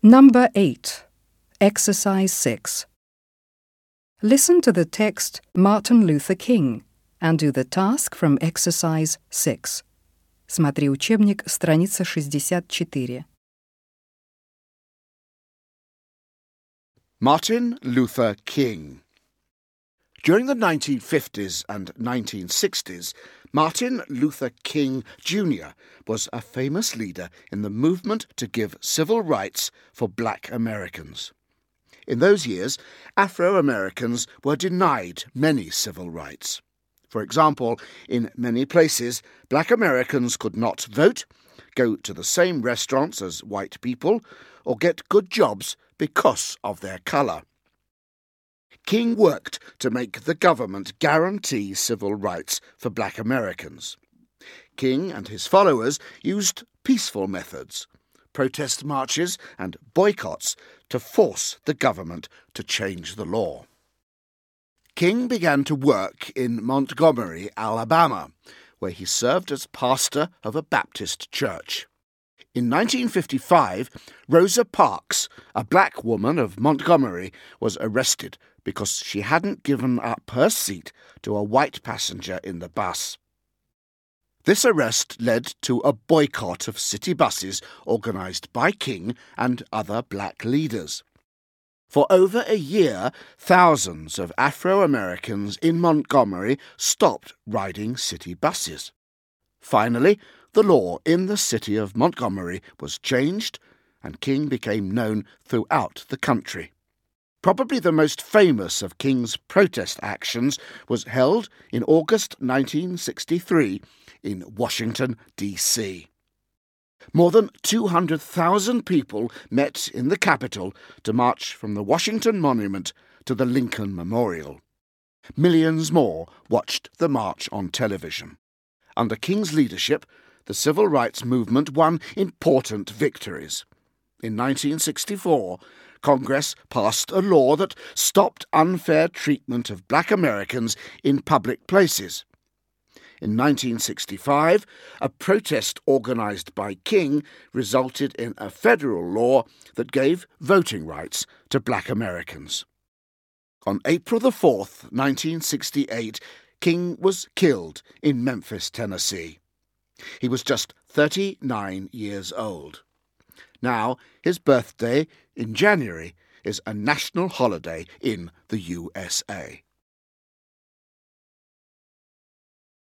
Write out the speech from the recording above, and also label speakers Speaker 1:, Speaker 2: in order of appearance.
Speaker 1: Number 8. Exercise 6. Listen to the text Martin Luther King and do the task from exercise 6. Смотри учебник, страница 64.
Speaker 2: Martin Luther King. During the 1950s and 1960s, Martin Luther King Jr. was a famous leader in the movement to give civil rights for black Americans. In those years, Afro-Americans were denied many civil rights. For example, in many places, black Americans could not vote, go to the same restaurants as white people, or get good jobs because of their colour. King worked to make the government guarantee civil rights for black Americans. King and his followers used peaceful methods, protest marches and boycotts to force the government to change the law. King began to work in Montgomery, Alabama, where he served as pastor of a Baptist church. In 1955, Rosa Parks, a black woman of Montgomery, was arrested because she hadn't given up her seat to a white passenger in the bus. This arrest led to a boycott of city buses organised by King and other black leaders. For over a year, thousands of Afro-Americans in Montgomery stopped riding city buses. Finally, the law in the city of Montgomery was changed, and King became known throughout the country. Probably the most famous of King's protest actions was held in August 1963 in Washington, D.C. More than 200,000 people met in the Capitol to march from the Washington Monument to the Lincoln Memorial. Millions more watched the march on television. Under King's leadership, the civil rights movement won important victories. In 1964, Congress passed a law that stopped unfair treatment of black Americans in public places. In 1965, a protest organised by King resulted in a federal law that gave voting rights to black Americans. On April 4th, 1968, King was killed in Memphis, Tennessee. He was just 39 years old. Now, his birthday in January is a national holiday in the USA.